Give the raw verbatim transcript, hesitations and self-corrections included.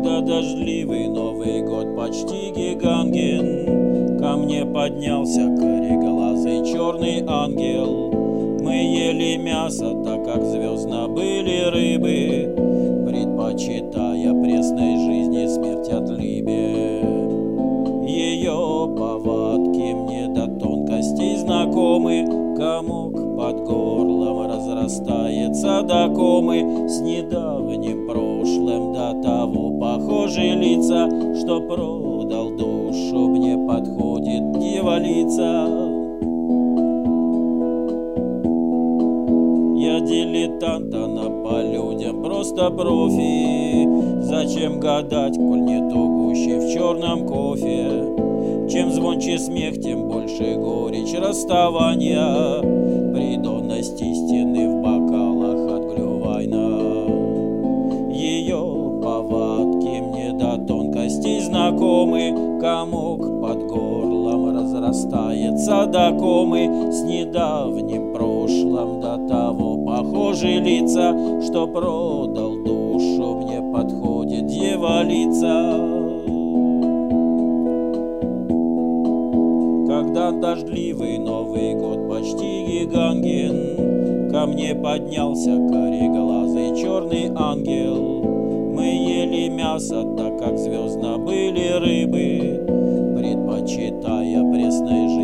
Когда дождливый Новый год почти гиганген, ко мне поднялся кореглазый черный ангел. Мы ели мясо, так как звездно были рыбы, предпочитая пресной жизни смерть от либе. Ее повадки мне до тонкостей знакомы, комок под горлом разрастается до комы. С недавним прошлым до того похожи лица, что продал душу, мне подходит дьяволица. Я дилетант, она по людям просто профи. Зачем гадать, коль нету гуще в черном кофе? Чем звонче смех, тем больше горечь расставания, придонность истины в бокалах от глювайна. Ее повадки мне до тонкостей знакомы, комок под горлом разрастается до комы. С недавним прошлым до того похожи лица, что продал душу, мне подходит дьяволица. Когда дождливый Новый год почти гиганген, ко мне поднялся кореглазый черный ангел. Мы ели мясо, так как звездно были рыбы, предпочитая пресной жизни